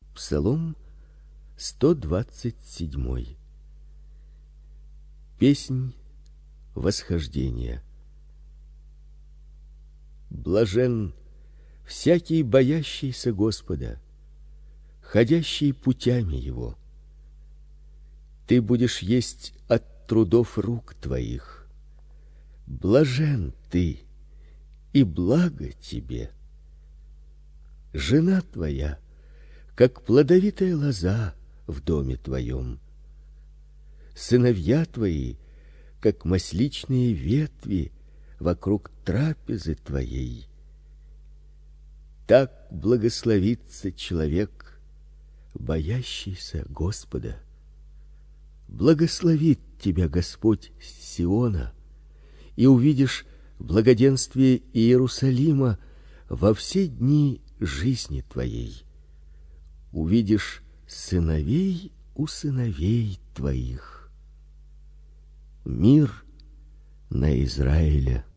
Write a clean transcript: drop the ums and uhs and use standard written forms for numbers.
Псалом 127. Песнь восхождения. Блажен всякий боящийся Господа, ходящий путями его. Ты будешь есть от трудов рук твоих. Блажен ты, и благо тебе. Жена твоя, как плодовитая лоза в доме твоем. Сыновья твои, как масличные ветви вокруг трапезы твоей. Так благословится человек, боящийся Господа. Благословит тебя Господь с Сиона, и увидишь благоденствие Иерусалима во все дни жизни твоей. Увидишь сыновей у сыновей твоих. Мир на Израиля.